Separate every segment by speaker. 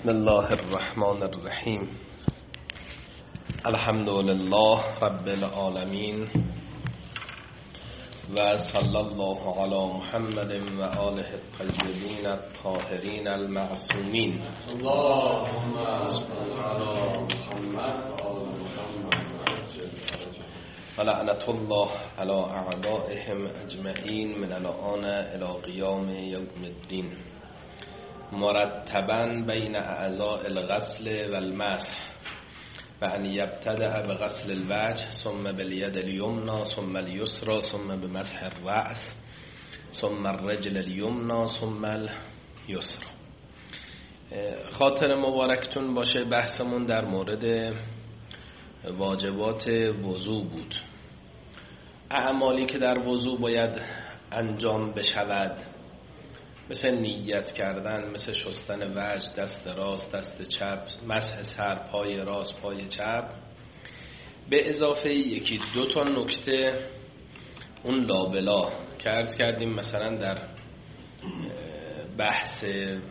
Speaker 1: بسم الله الرحمن الرحیم. الحمد لله رب العالمین و صلی الله علی محمد و آله الطیبین الطاهرین المعصومین.
Speaker 2: اللهم صل علی محمد و آل محمد
Speaker 1: و لعنت الله علی اعدائهم اجمعین من الآن الی قیام یوم الدین. مرتبا بین اعضاء الغسل و المسح و ان یبتدأ بغسل الوجه ثم بالید الیمنی ثم الیسرى ثم بمسح الرأس ثم الرجل الیمنی ثم الیسرى. خاطر مبارکتون باشه بحثمون در مورد واجبات وضو بود. اعمالی که در وضو باید انجام بشود، مثل نیت کردن، مثل شستن وجه، دست راست، دست چپ، مسح سر، پای راست، پای چپ، به اضافه یکی دو تا نکته اون لابلا که عرض کردیم. مثلا در بحث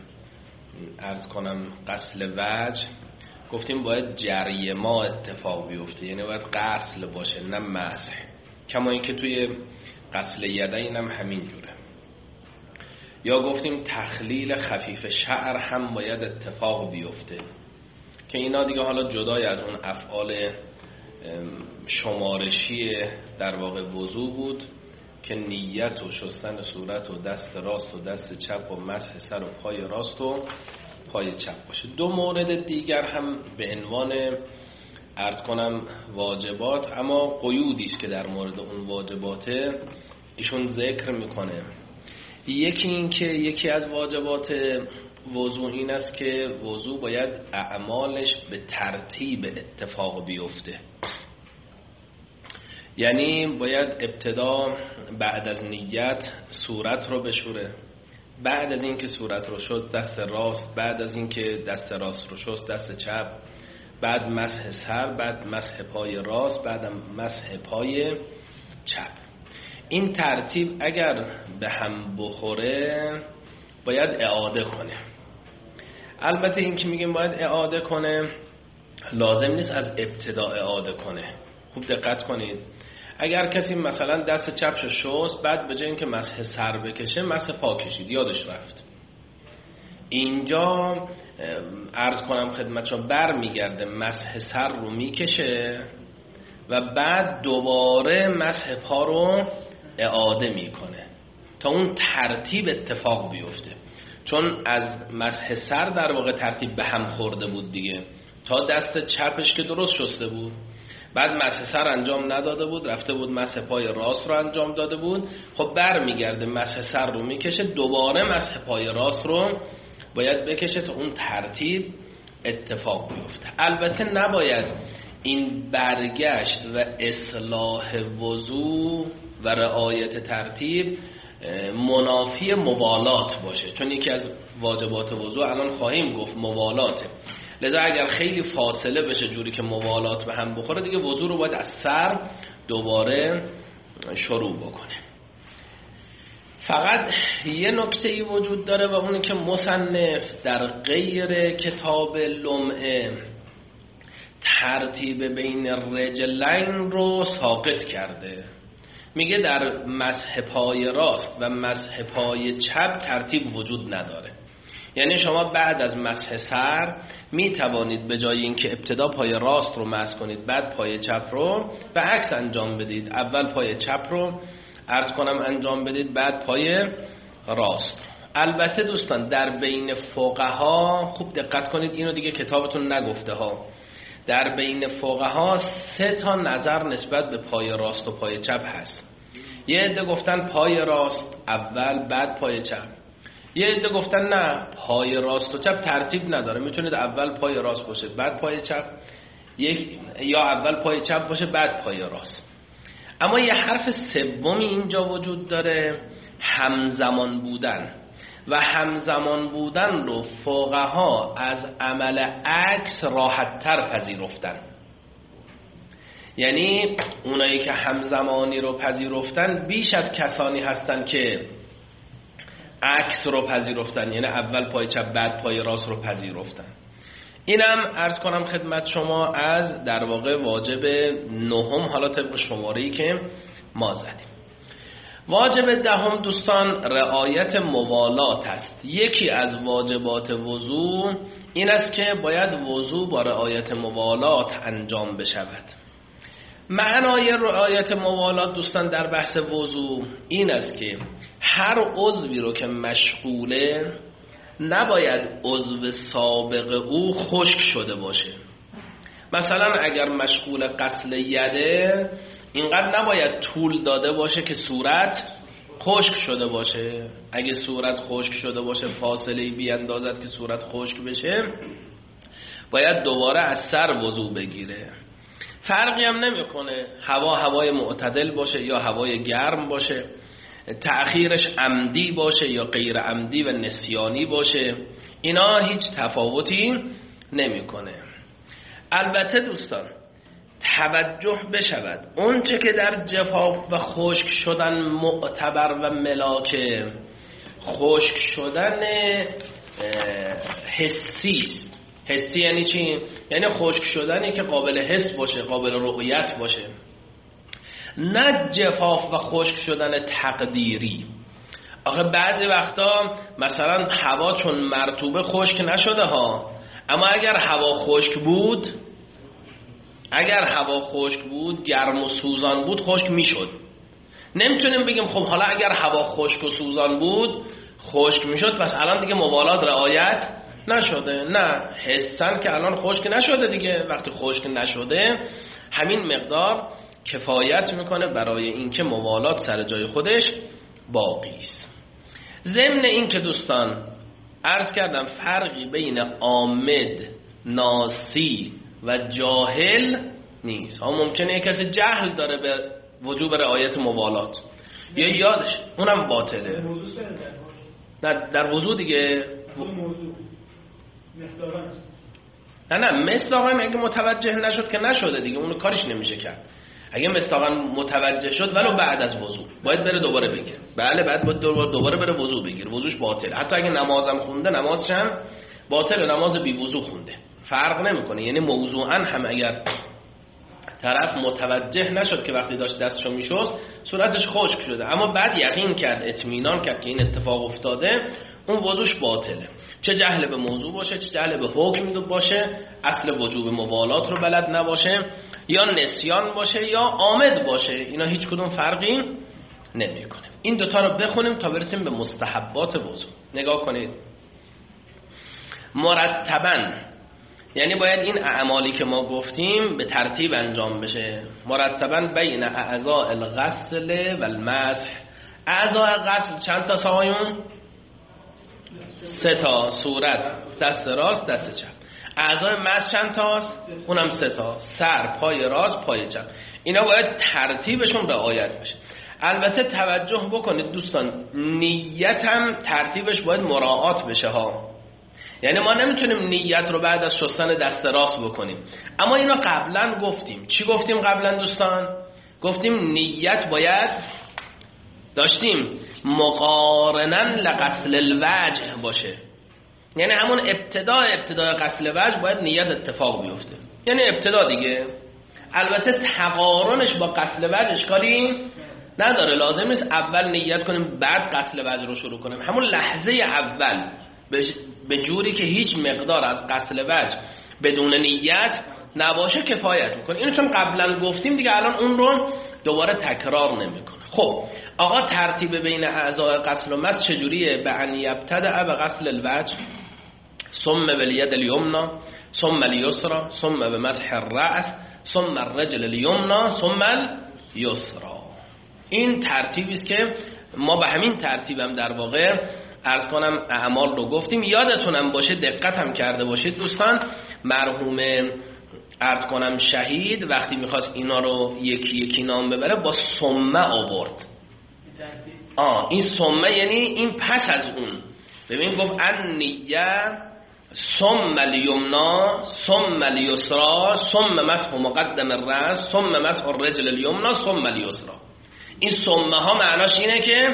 Speaker 1: غسل وجه گفتیم باید جری ما اتفاق بیفته، یعنی باید غسل باشه نه مسح، کما اینکه توی غسل یدین هم همین جوره. یا گفتیم تخلیل خفیف شعر هم باید اتفاق بیفته که اینا دیگه حالا جدای از اون افعال شمارشی در واقع وضو بود که نیت و شستن صورت و دست راست و دست چپ و مسح سر و پای راست و پای چپ باشه. دو مورد دیگر هم به عنوان واجبات، اما قیودی است که در مورد اون واجبات ایشون ذکر میکنه. یکی این که یکی از واجبات وضو این است که وضو باید اعمالش به ترتیب اتفاق بیفته، یعنی باید ابتدا بعد از نیت صورت رو بشوره، بعد از اینکه صورت رو شست دست راست، بعد از اینکه دست راست رو شست دست چپ، بعد مسح سر، بعد مسح پای راست، بعد مسح پای چپ. این ترتیب اگر به هم بخوره باید اعاده کنه. البته این که میگیم باید اعاده کنه لازم نیست از ابتدا اعاده کنه. خوب دقت کنید، اگر کسی مثلا دست چپشو شست، بعد به جای اینکه مسح سر بکشه مسح پا کشید، یادش رفت، اینجا خدمتشون برمیگرده مسح سر رو میکشه و بعد دوباره مسح پا رو اعاده میکنه تا اون ترتیب اتفاق بیفته، چون از مسح سر در واقع ترتیب به هم خورده بود دیگه، تا دست چپش که درست شسته بود، بعد مسح سر انجام نداده بود، رفته بود مسح پای راست رو انجام داده بود. خب برمیگرده مسح سر رو میکشه، دوباره مسح پای راست رو باید بکشه تا اون ترتیب اتفاق بیفته. البته نباید این برگشت و اصلاح وضو و رعایت ترتیب منافی موالات باشه، چون یکی از واجبات وضو الان خواهیم گفت موالاته. لذا اگر خیلی فاصله بشه جوری که موالات به هم بخوره، دیگه وضو رو باید از سر دوباره شروع بکنه. فقط یه نکته‌ای وجود داره و اونه که مصنف در غیر کتاب لمعه ترتیب بین رجلین رو ساقط کرده. میگه در مسح پای راست و مسح پای چپ ترتیب وجود نداره، یعنی شما بعد از مسح سر می توانید به جای اینکه ابتدا پای راست رو مسح کنید بعد پای چپ رو به عکس انجام بدید، اول پای چپ رو انجام بدید بعد پای راست رو. البته دوستان در بین فقها خوب دقت کنید، اینو دیگه کتابتون نگفته ها، در بین فقها 3 تا نظر نسبت به پای راست و پای چپ هست. یه عده گفتن پای راست اول بعد پای چپ، یه عده گفتن نه پای راست و چپ ترتیب نداره، میتونید اول پای راست باشه بعد پای چپ، یا اول پای چپ باشه بعد پای راست. اما یه حرف سومی اینجا وجود داره، همزمان بودن، و همزمان بودن رو فقها از عمل عکس راحت‌تر پذیرفتن. یعنی اونایی که همزمانی رو پذیرفتن بیش از کسانی هستن که عکس رو پذیرفتن، یعنی اول پای چپ بعد پای راست رو پذیرفتن. اینم عرض کنم خدمت شما از در واقع واجب نهم، حالا طبق شماره‌ای که ما زدیم. واجب دهم دوستان رعایت موالات است. یکی از واجبات وضو این است که باید وضو با رعایت موالات انجام بشود. معنای رعایت موالات دوستان در بحث وضو این است که هر عضوی رو که مشغوله نباید عضو سابق او خشک شده باشه. مثلا اگر مشغول غسل یده اینقدر نباید طول داده باشه که صورت خشک شده باشه. اگه صورت خشک شده باشه فاصله بیاندازد که صورت خشک بشه، باید دوباره از سر وضو بگیره. فرقی هم نمیکنه هوای معتدل باشه یا هوای گرم باشه، تأخیرش عمدی باشه یا غیر عمدی و نسیانی باشه، اینا هیچ تفاوتی نمیکنه. البته دوستان توجه بشود اون چه که در جفاف و خشک شدن معتبر و ملاکه، خشک شدن حسی است. حسی یعنی چی؟ یعنی خشک شدنی که قابل حس باشه، قابل رؤیت باشه، نه جفاف و خشک شدن تقدیری. آخه بعضی وقتا مثلا هوا چون مرطوبه خشک نشده ها، اما اگر هوا خشک بود گرم و سوزان بود خشک میشد. نمیتونیم بگیم خب حالا اگر هوا خشک و سوزان بود خشک میشد پس الان دیگه موالات رعایت نشده. نه، حسن که الان خشک نشده دیگه. وقتی خشک نشده همین مقدار کفایت میکنه برای اینکه موالات سر جای خودش باقی است. ضمن این که دوستان عرض کردم فرقی بین عامد، ناسی و جاهل نیست. ها ممکنه کسی جهل داره به وجوب رعایت موالات یا یادش اونم باطله. در وضو دیگه نه مصداقا اگه متوجه نشد که نشده دیگه، اون کارش نمیشه کرد. اگه مصداقا متوجه شد ولو بعد از وضو باید بره دوباره بگیر. بله باید دوباره بره وضو بگیر، وضوش باطله. حتی اگه نمازم خونده نمازش هم باطله، نماز بی وضو خونده فرق نمیکنه. یعنی موضوعا هم اگر طرف متوجه نشد که وقتی داشت دستشو میشست صورتش خشک شده، اما بعد یقین کرد، اطمینان کرد که این اتفاق افتاده، اون وضوش باطله. چه جهل به موضوع باشه، چه جهل به حکم باشه، اصل وجوب موالات رو بلد نباشه، یا نسیان باشه یا عامد باشه، اینا هیچ کدوم فرقی نمیکنه. این دوتا رو بخونیم تا برسیم به مستحبات وضو. نگاه کنید. مرتباً یعنی باید این اعمالی که ما گفتیم به ترتیب انجام بشه. مرتباً بین اعضاء الغسل و المسح. اعضاء غسل چند تا سایون؟ 3 تا. صورت، دست راست، دست چپ. اعضای مسح چند تاست؟ اونم 3 تا. سر، پای راست، پای چپ. اینا باید ترتیبشون رعایت بشه. البته توجه بکنید دوستان، نیت هم ترتیبش باید مراعات بشه ها. یعنی ما نمیتونیم نیت رو بعد از شستن دست راست بکنیم. اما اینا قبلا گفتیم. چی گفتیم قبلا دوستان؟ گفتیم نیت باید داشتیم مقارناً لغسل الوجه باشه. یعنی همون ابتدای غسل وجه باید نیت اتفاق بیفته. یعنی ابتدا دیگه. البته تقارنش با غسل وجه اشکالی نداره، لازم نیست اول نیت کنیم بعد غسل وجه رو شروع کنیم. همون لحظه اول به جوری که هیچ مقدار از غسل وجه بدون نیت نباشه کفایت میکنه. اینو چون قبلا گفتیم دیگه الان اون رو دوباره تکرار نمیکنه. خب آقا ترتیب بین اعضاء غسل و مسح چجوریه؟ به ان یبتدأ بغسل الوجه ثم بالید الیمنی ثم الیسرى ثم بمسح الرأس ثم الرجل الیمنی ثم الیسرى. این ترتیبی است که ما به همین ترتیبم در واقع عرض کنم اعمال رو گفتیم. یادتونم باشه، دقت هم کرده باشید دوستان، مرحوم عرض کنم شهید وقتی میخواست اینا رو یکی یکی نام ببره با ثم آورد. این ثم یعنی این پس از اون. ببین گفت النیه ثم الیمنا ثم الیسرا ثم مسح مقدم الراس ثم مسح الرجل الیمنا ثم الیسرا. این ثم ها معناش اینه که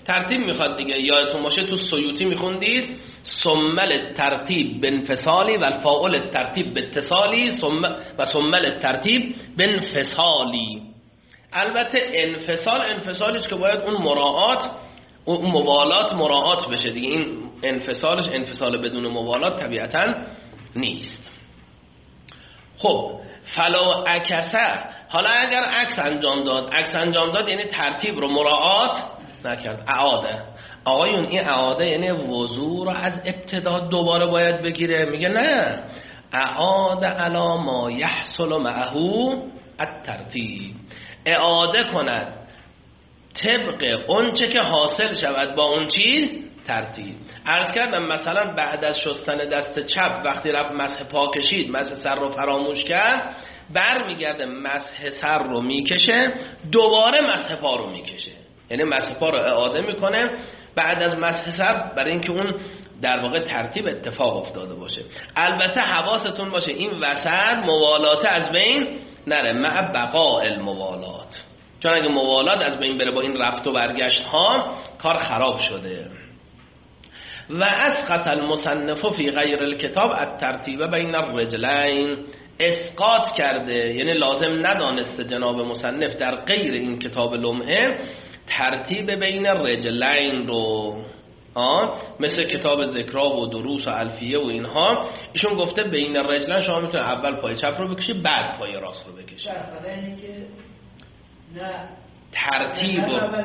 Speaker 1: ترتیب میخواد دیگه. یادتون باشه تو سیوطی میخوندید سمل ترتیب بنفصالی و الفاعل ترتیب باتصالی و سمل ترتیب بنفصالی. البته انفصالیش که باید اون مراعات، اون موالات مراعات بشه دیگه. این انفصالش انفصال بدون موالات طبیعتا نیست. خب فلو عکسه، حالا اگر عکس انجام داد یعنی ترتیب رو مراعات نکرد، اعاده. آقایون این اعاده یعنی وضو رو از ابتدا دوباره باید بگیره؟ میگه نه، اعاده علی ما یحصل معه الترتیب، اعاده کند طبق اون چه که حاصل شود با اون چیز ترتیب. عرض کردم مثلا بعد از شستن دست چپ وقتی رفت مسح پا کشید، مسح سر رو فراموش کرد، برمیگرده مسح سر رو میکشه، دوباره مسح پا رو میکشه، یعنی مسح پا رو اعاده میکنه بعد از مسح سر، برای اینکه اون در واقع ترتیب اتفاق افتاده باشه. البته حواستون باشه این وسط موالات از بین نره، مع بقاء الموالات، چون اگه موالات از بین بره با این رفت و برگشت ها کار خراب شده. و اسقط المصنف فی غیر الکتاب الترتیب بین الرجلین، اسقاط کرده یعنی لازم ندانسته جناب مصنف در غیر این کتاب لمعه ترتیب بین الرجلین رو، مثل کتاب ذکرا و دروس و الفیه و اینها. ایشون گفته بین الرجلین شما میتونه اول پای چپ رو بکشی بعد پای راست رو بکشی.
Speaker 3: نه
Speaker 1: ترتیب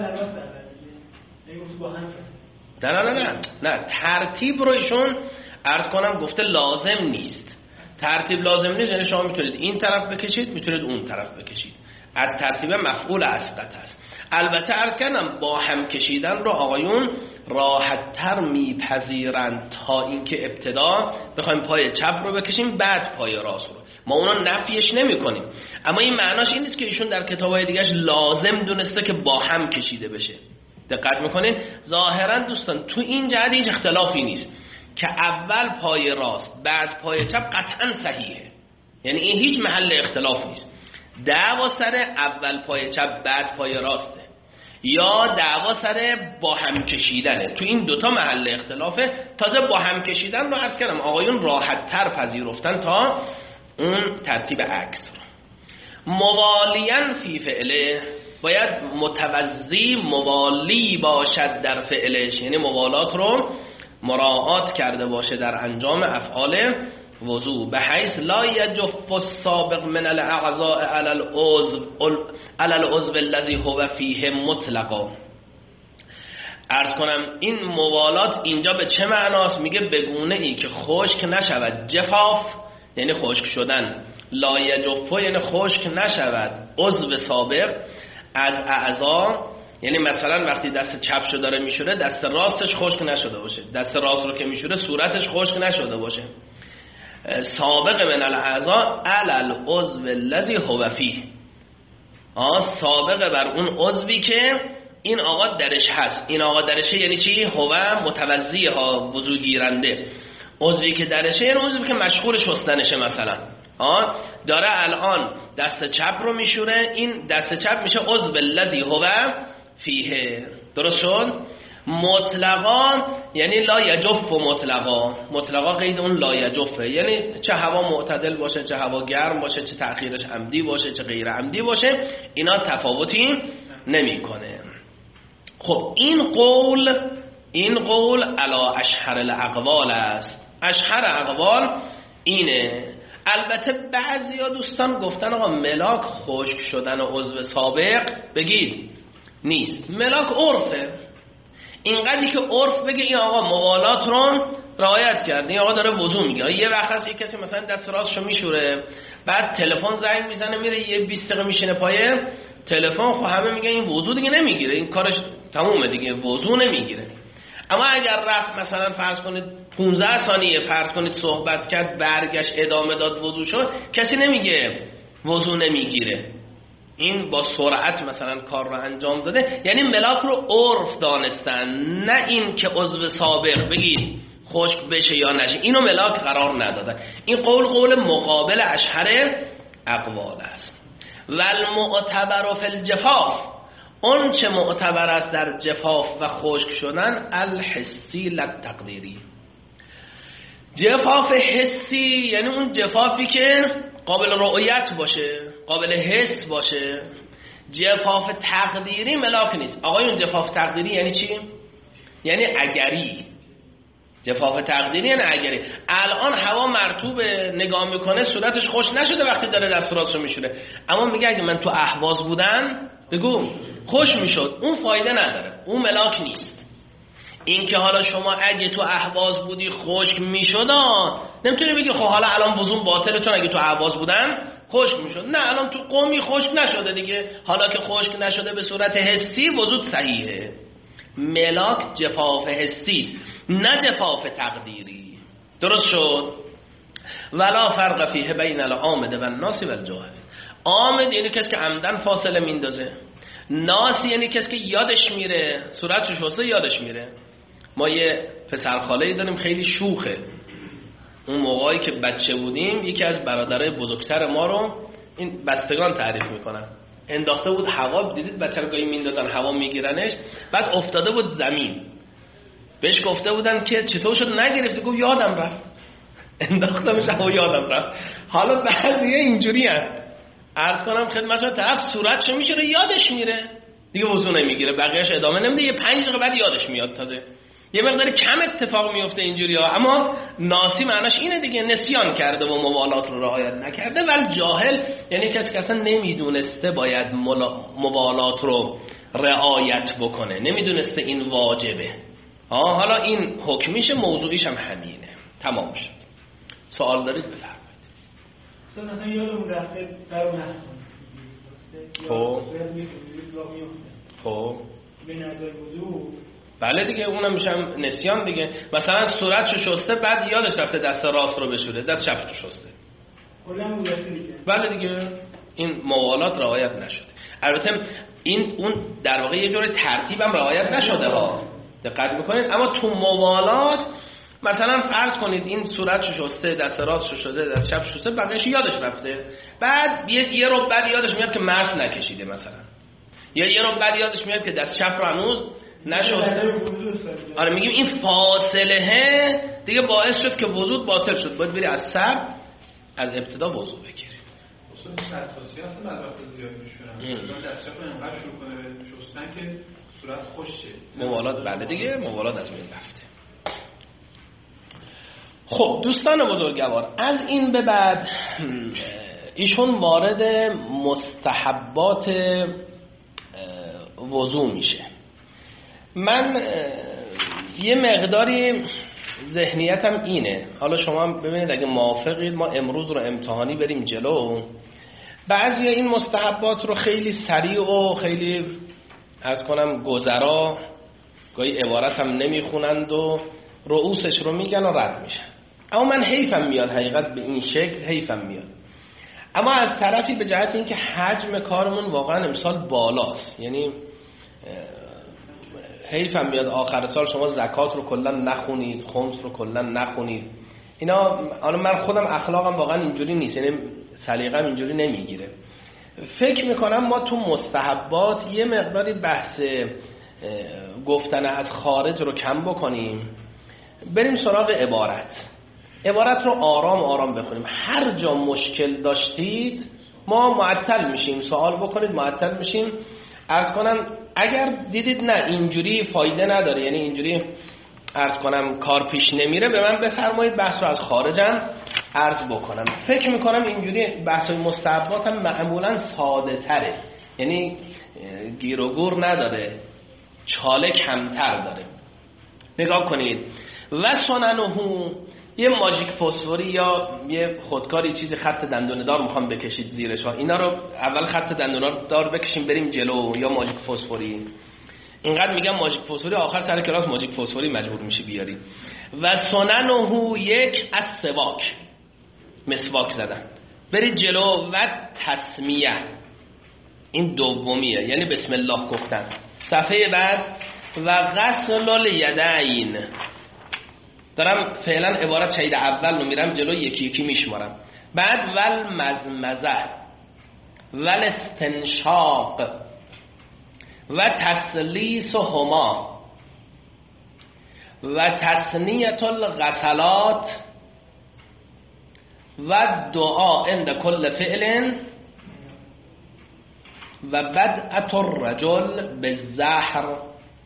Speaker 1: نه ترتیب رو ایشون عرض کنم گفته لازم نیست. ترتیب لازم نیست یعنی شما میتونید این طرف بکشید میتونید اون طرف بکشید. از ترتیب مفعول اسقط هست. البته عرض کردم با هم کشیدن رو آقایون راحت تر میپذیرند تا اینکه ابتدا بخوایم پای چپ رو بکشیم بعد پای راست رو. ما اونا نفیش نمی کنیم، اما این معناش این نیست که ایشون در کتابای دیگهش لازم دونسته که با هم کشیده بشه. دقت میکنین ظاهرا دوستان تو این جهت هیچ اختلافی نیست که اول پای راست بعد پای چپ قطعا صحیحه، یعنی این هیچ محل اختلاف نیست. دعوا سر اول پای چپ بعد پای راسته یا دعوا سر با هم کشیدنه، تو این دوتا محل اختلافه. تازه با هم کشیدن رو عرض کردم آقایون راحت تر پذیرفتن تا اون ترتیب عکس رو. موالیاً فی فعله، باید متوضی موالی باشد در فعلش، یعنی موالات رو مراعات کرده باشه در انجام افعال وضو، به حیث لا یجف السابق من الاعضاء علی العضو الذی هو فیه مطلقا. عرض کنم این موالات اینجا به چه معناست؟ میگه بگونه ای که خشک نشود، جفاف یعنی خشک شدن، لا یجف یعنی خشک نشود عضو سابق از اعضا، یعنی مثلا وقتی دست چپشو داره میشوره دست راستش خشک نشده باشه، دست راست رو که میشوره صورتش خشک نشده باشه. سابق من الاعضاء علی العضو الذی هو فیه، سابق بر اون عضوی که این آقا درش هست. این آقا درشه یعنی چی؟ هو متوضی ها، وضو گیرنده. عضوی که درشه یعنی عضوی که مشغول شستنشه، مثلا داره الان دست چپ رو میشوره، این دست چپ میشه عضو الذی هو فیه. درست شد؟ مطلقا یعنی لا یجف، مطلقا قید اون لا یجفه، یعنی چه هوا معتدل باشه، چه هوا گرم باشه، چه تأخیرش عمدی باشه، چه غیر عمدی باشه، اینا تفاوتی نمیکنه. خب این قول علی اشهر الاقوال است. اشهر اقوال اینه. البته بعضیا دوستان گفتن آقا ملاک خشک شدن و عضو سابق بگید نیست، ملاک عرفه. اینقدری که عرف بگه این آقا موالات رو رعایت کرد، این آقا داره وضو میگه. یه وقت هست یک کسی مثلا دست راستشو میشوره بعد تلفن زنگ میزنه میره یه 20 دقیقه میشینه پای تلفن، خب همه میگن این وضو دیگه نمیگیره، این کارش تمومه دیگه، وضو نمیگیره. اما اگر رفت مثلا فرض کنید 15 ثانیه فرض کنید صحبت کرد برگشت ادامه داد وضو شد، کسی نمیگه وضو نمیگیره، این با سرعت مثلا کار رو انجام داده. یعنی ملاک رو عرف دانستن، نه این که عضو سابق بگید خشک بشه یا نشه، اینو ملاک قرار ندادن. این قول مقابل اشهر اقوال است. والمعتبر فی الجفاف، اون چه معتبر است در جفاف و خشک شدن الحسی للتقدیری. جفاف حسی یعنی اون جفافی که قابل رؤیت باشه، قابل حس باشه. جفاف تقدیری ملاک نیست. آقایون جفاف تقدیری یعنی چی؟ یعنی اگری. جفاف تقدیری یعنی اگری. الان هوا مرطوبه، نگاه میکنه صورتش خوش نشده وقتی داره دست راستشو میشوره، اما میگه اگه من تو اهواز بودم بگو خوش میشد. اون فایده نداره، اون ملاک نیست. این که حالا شما اگه تو اهواز بودی خشک میشد، نمیتونی بگی خب حالا الان وضو باطله چون اگه تو اهواز بودن خشک میشد. نه، الان تو قومی خشک نشده دیگه، حالا که خشک نشده به صورت حسی وضو صحیحه. ملاک جفاف حسی است، نه جفاف تقدیری. درست شد؟ ولا فرق فیه بین العامد و الناس و الجاهل. عامد یعنی کسی که عمدن فاصله میندازه، ناس یعنی کسی که یادش میره، صورتش شسته یادش میره. ما یه پسرخاله‌ای داریم خیلی شوخه. اون موقعی که بچه بودیم یکی از برادرای بزرگتر ما رو این بستگان تعریف میکنن، انداخته بود هوا. دیدید بچه رو گاهی میندازن هوا میگیرنش، بعد افتاده بود زمین. بهش گفته بودن که چطور شد نگرفتی؟ گفت یادم رفت، انداختمش هوا یادم رفت. حالا بعضیه اینجوری هست، عرض کنم خدمتتون، طرف صورتشو میشه یادش میره دیگه وضو نمیگیره، بقیه‌اش ادامه نمیده، یه 5 دقیقه بعد یادش میاد. تازه یه مقدار کم اتفاق میفته اینجوری ها. اما ناسی معناش اینه دیگه، نسیان کرده و موالات رو رعایت نکرده. ولی جاهل یعنی کسی که اصلا نمیدونسته باید موالات رو رعایت بکنه، نمیدونسته این واجبه. حالا این حکمیشه، موضوعیش هم همینه. تمام شد. سوال دارید بفرمایید.
Speaker 3: مثلا یادمون رفته سر
Speaker 1: خب
Speaker 3: به نظر وضو،
Speaker 1: بله دیگه، اونم میشم نسیان دیگه. مثلا صورتشو شسته بعد یادش رفته دست راست رو بشوره، دست چپشو شسته،
Speaker 3: کلا دیگه.
Speaker 1: بله دیگه، این موالات رعایت نشده. البته این اون در واقع یه جور ترتیبم رعایت نشده ها، دقت میکنید. اما تو موالات مثلا فرض کنید این صورتشو شسته، دست راستشو شسته، دست چپشو شسته، بقیه‌اش یادش رفته. بعد یه رو بعد یادش میاد که مس نکشیده مثلا، یا یه رو بعد یادش میاد که دست چپ رو هنوز نشسته. آره میگیم این فاصله دیگه باعث شد که وضو باطل شد. باید بری از سر از ابتدا وضو بگیری.
Speaker 4: اصلا اساسی هستن البته زیاد میشونن. دست چپ انقدر شروع کنه به شستن که صورت خوش شه.
Speaker 1: موالات بله دیگه، موالات از بین رفته. خب دوستان بزرگوار، از این به بعد ایشون وارد مستحبات وضو میشه. من یه مقداری ذهنیتم اینه، حالا شما ببینید اگه موافقید ما امروز رو امتحانی بریم جلو. بعضی این مستحبات رو خیلی سریع و خیلی عرض کنم گذرا، گاهی عبارت هم نمیخونند و رؤوسش رو میگن و رد میشن. اما من حیفم میاد، حقیقت به این شکل حیفم میاد. اما از طرفی به جهت اینکه حجم کارمون واقعا امسال بالاست، یعنی حیفم میاد آخر سال شما زکات رو کلا نخونید، خمس رو کلا نخونید. اینا حالا من خودم اخلاقم واقعا اینجوری نیست، یعنی سلیقه‌م اینجوری نمیگیره. فکر میکنم ما تو مستحبات یه مقداری بحث گفتن از خارج رو کم بکنیم، بریم سراغ عبارت رو آرام آرام بخونیم. هر جا مشکل داشتید ما معطل میشیم، سوال بکنید معطل میشیم. عرض کنم اگر دیدید نه اینجوری فایده نداره، یعنی اینجوری عرض کنم کار پیش نمیره، به من بفرمایید بحث رو از خارجم عرض بکنم. فکر میکنم اینجوری بحث مستحبات هم معمولا ساده تره، یعنی گیر و گور نداره، چاله کمتر داره. نگاه کنید و سننهو، یه ماژیک فسفوری یا یه خودکاری چیزی خط دندونه دار میخوام بکشید زیرش ها. اینا رو اول خط دندونه دار بکشیم بریم جلو، یا ماژیک فسفوری. اینقدر میگم ماژیک فسفوری، آخر سر کلاس ماژیک فسفوری مجبور میشی بیاری. و سننهو، یک از سواک، مسواک زدن، برید جلو. و تسمیه، این دومیه، یعنی بسم الله گفتن. صفحه بعد و غسل الیدین، دارم فعلا عبارت شهید اول رو میرم جلو یکی یکی میشمارم. بعد ول مزمزه، ول استنشاق، و تسلیسهما و تسنیت الغسلات و دعا عند کل فعل و بدعت الرجل بالزهر.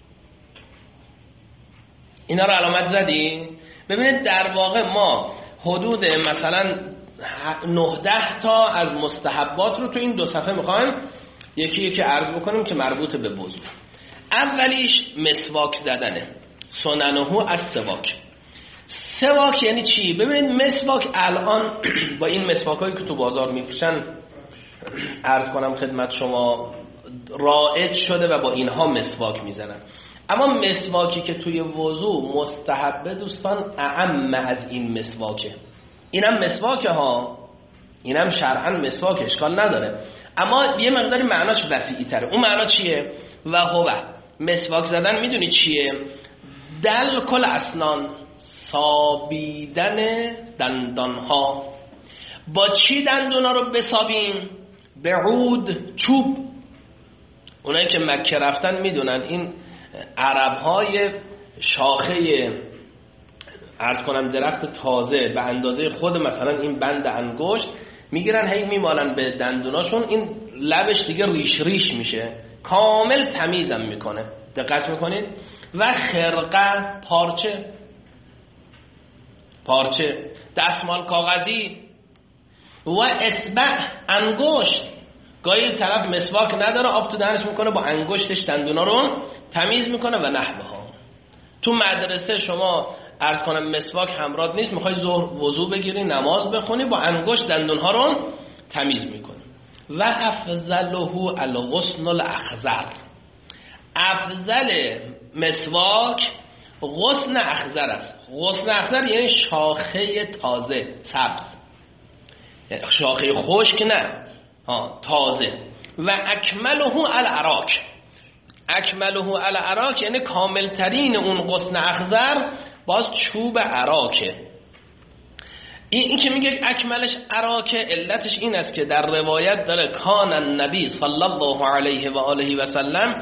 Speaker 1: اینا رو علامت زدی؟ ببینید در واقع ما حدود مثلا 9-10 تا از مستحبات رو تو این 2 صفحه میخوایم یکی یکی عرض بکنیم که مربوط به وضو. اولیش مسواک زدنه، سننه از سواک. سواک یعنی چی؟ ببینید مسواک الان با این مسواکایی که تو بازار میفروشن عرض کنم خدمت شما رایج شده و با اینها مسواک میزنن. اما مسواکی که توی وضو مستحبه دوستان اعم از این مسواکه. اینم مسواکه ها، اینم شرعاً مسواک، اشکال نداره، اما یه مقداری معناش وسیعی تره. اون معنا چیه؟ و هو مسواک زدن میدونی چیه؟ دل کل اسنان، سابیدن دندانها. با چی دندونا رو بسابیم؟ به عود، چوب. اونایی که مکه رفتن میدونن این عرب‌های شاخه عرض کنم درخت تازه به اندازه خود مثلا این بند انگشت میگیرن هی میمالن به دندوناشون، این لبش دیگه ریش ریش میشه، کامل تمیزم میکنه. دقت میکنید؟ و خرقه، پارچه، دستمال کاغذی و اصبع، انگشت. گاهی طرف مسواک نداره آب تو دهنش میکنه با انگشتش دندونا رو تمیز میکنه و نحوه ها. تو مدرسه شما عرض کنم مسواک همراه نیست، میخوای ظهر وضو بگیری نماز بخونی با انگشت دندونها رو تمیز میکنی. و افضله الغصن الاخضر، افضل مسواک غصن اخضر است. غصن اخضر یعنی شاخه تازه سبز، یعنی شاخه خشک نه، تازه. و اکمله العراک، اکمله العراک یعنی کامل ترین اون غصن اخضر باز چوب عراکه. این که میگه اکملش عراکه علتش این است که در روایت داره کان النبی صلی الله علیه و آله و سلم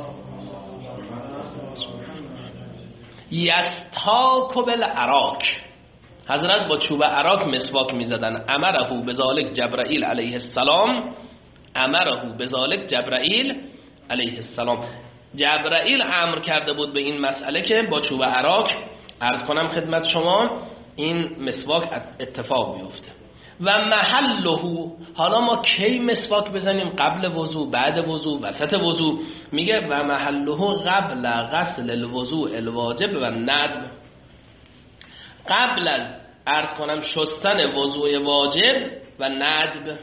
Speaker 1: یستاک بالعراک، حضرت با چوب عراک مسواک میزدن. امره بذالک جبرائیل علیه السلام، امره بذالک جبرائیل علیه السلام. جبرائیل امر کرده بود به این مسئله که با چوب عراک عرض کنم خدمت شما این مسواک اتفاق بیفته. و محله، حالا ما کی مسواک بزنیم؟ قبل وضو، بعد وضو، وسط وضو؟ میگه و محله قبل غسل الوضوء الواجب و ندب، قبل از عرض کنم شستن وضوء واجب و ندب.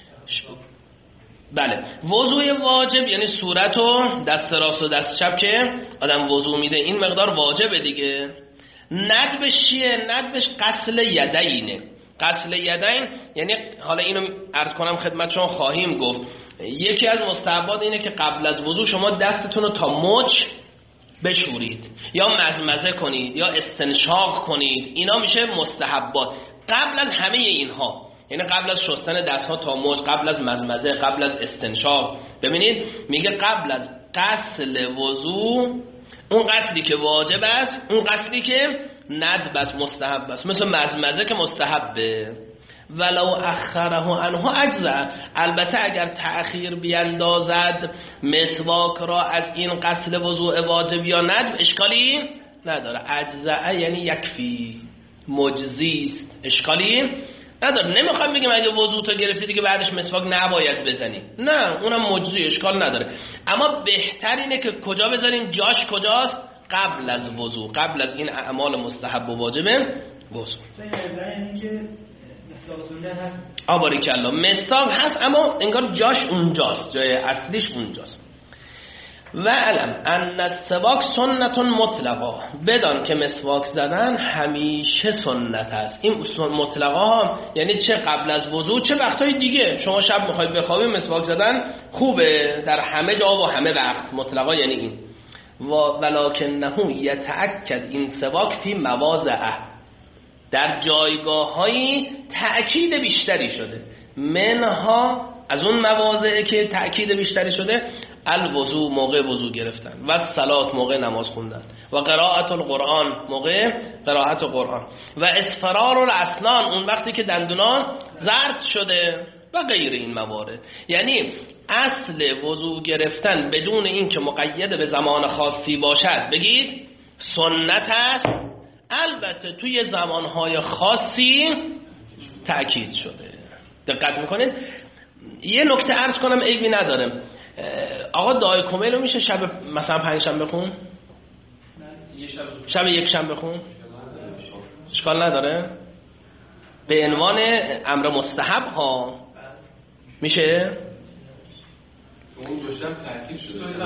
Speaker 1: بله، وضوء واجب یعنی صورت و دست راست و دست چپ که آدم وضو میده، این مقدار واجبه دیگه. ندبش چیه؟ ندبش غسل یدینه. غسل یدین یعنی حالا اینو عرض کنم خدمت شما خواهیم گفت، یکی از مستحبات اینه که قبل از وضو شما دستتون رو تا مچ بشورید یا مزمزه کنید یا استنشاق کنید، اینا میشه مستحبات قبل از همه اینها. یعنی قبل از شستن دستها تا مچ، قبل از مزمزه، قبل از استنشاق. ببینید میگه قبل از غسل وضو، اون غسلی که واجب است، اون غسلی که ندب است، مستحب است، مثل مزمزه که مستحبه. ولو اخره عنه اجزا، البته اگر تأخیر بیندازد مسواک را از این غسل وضوء واجب یا ندب اشکالی نداره. اجزا یعنی یکفی، مجزیست، اشکالی نداره. نمیخوام بگیم اگه وضو تو گرفتی دیگه بعدش مسواک نباید بزنی، نه، اونم مجزی، اشکال نداره. اما بهتر اینه که کجا بذاریم؟ جاش کجاست؟ قبل از وضو، قبل از این اعمال مستحب و واجبه وضو. باریکالله، مستاق هست اما انگار جاش اونجاست، جای اصلیش اونجاست. و علم ان السواک سنت مطلقه، بدان که مسواک زدن همیشه سنت است. این مطلقه یعنی چه قبل از وضو چه وقتای دیگه. شما شب میخواید بخوابید مسواک زدن خوبه در همه جا و همه وقت. مطلقه یعنی این. ولکنه یتأکد این سواک فی مواضعه، در جایگاه‌هایی تأکید بیشتری شده. منها، از اون مواضعی که تأکید بیشتری شده، الوضو موقع وضو گرفتن و صلات موقع نماز خوندن و قرائت القرآن موقع قرائت قرآن و اصفرار الاسنان اون وقتی که دندونان زرد شده و غیر این موارد. یعنی اصل وضو گرفتن بدون این که مقید به زمان خاصی باشد بگید سنت است، البته توی زمانهای خاصی تأکید شده. دقت میکنید؟ یه نکته عرض کنم عیبی نداره. آقا دعای کمیل رو میشه شب مثلا 5 شنبه بخون؟ شب 1 شنبه بخون؟ اشکال نداره؟ به عنوان امر مستحب ها میشه؟
Speaker 2: اون دو شب تأکید شده.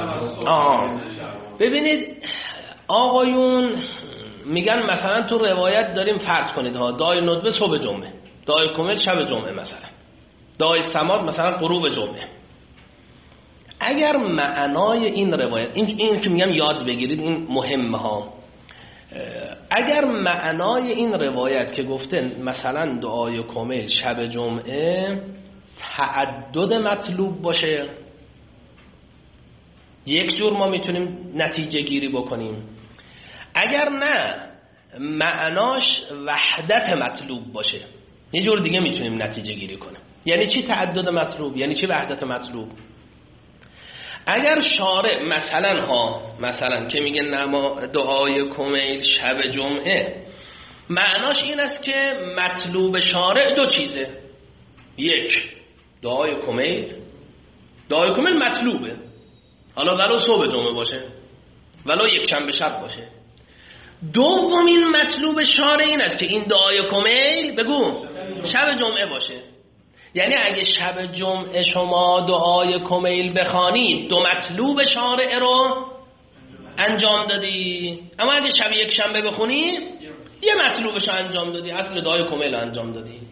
Speaker 1: ببینید آقایون میگن مثلا تو روایت داریم فرض کنید ها دعای ندبه صبح جمعه، دعای کمیل شب جمعه، مثلا دعای سماع مثلا غروب جمعه. اگر معنای این روایت این که میگم یاد بگیرید این مهمه ها، اگر معنای این روایت که گفته مثلا دعای کمیل شب جمعه تعدد مطلوب باشه، یک جور ما میتونیم نتیجه گیری بکنیم. اگر نه معناش وحدت مطلوب باشه، یه جور دیگه میتونیم نتیجه گیری کنیم. یعنی چی تعدد مطلوب؟ یعنی چی وحدت مطلوب؟ اگر شارع مثلا که میگه دعای کمیل شب جمعه، معناش این است که مطلوب شارع 2 چیزه. 1 دعای کمیل مطلوبه، حالا ولو صبح جمعه باشه ولو 1 شنبه شب باشه. دومین مطلوب شارع این است که این دعای کمیل بگو شب جمعه باشه. یعنی اگه شب جمعه شما دعای کمیل بخوانید 2 مطلوب شارع رو انجام دادی، اما اگه شب 1 شنبه بخونی 1 مطلوبش رو انجام دادی، اصل دعای کمیل رو انجام دادی.